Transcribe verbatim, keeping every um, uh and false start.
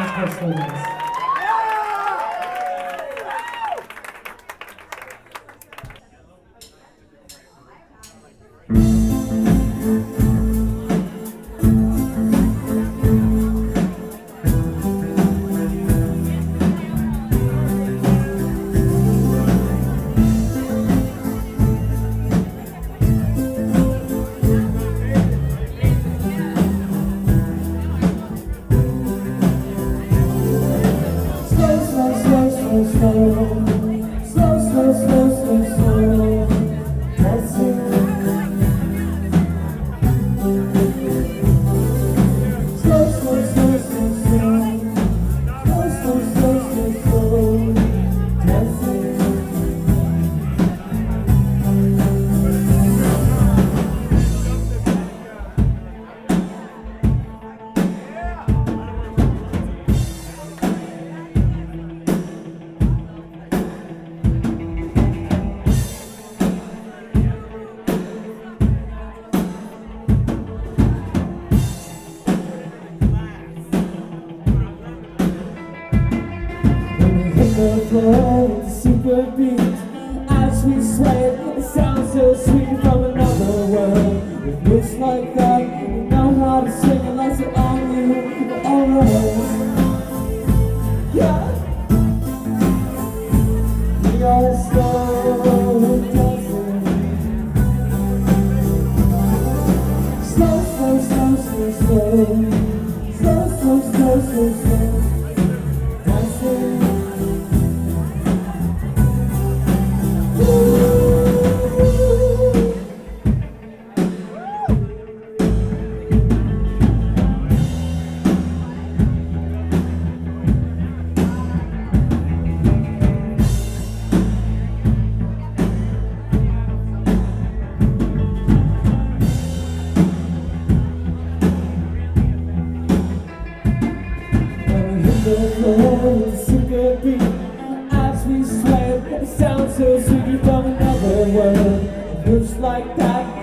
Crystal Days. The floor with the super beat, as we sway, it sounds so sweet from another world. It looks like that, you know how to sing unless it's on you, alright. Yeah, we are slow dancing, slow, slow, slow, slow, slow, slow, slow, slow, slow, slow, dancing. The floor with a super beat, as we sway, it sounds so sweet from another world. It looks like that.